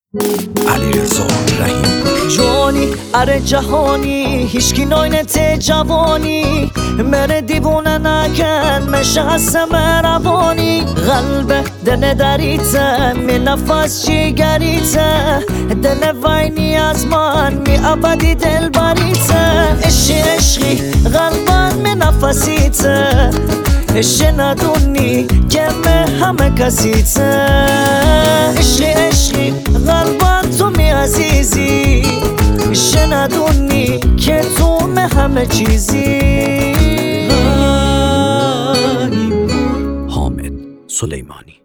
علیرضا رحیم‌پور جوانی اره جهانی هیچکی ناینت جوانی مره دیوونه نکن مشه هستم روانی قلب دل دریته می نفس جیگریته دل وینی از من می ابدی دل بریته عشقی قلبان می نفسیته عشق ندونی که همه کسیته عشقی قلبان تو می عزیزی عشق ندونی که تو همه چیزی. حامد سلیمانی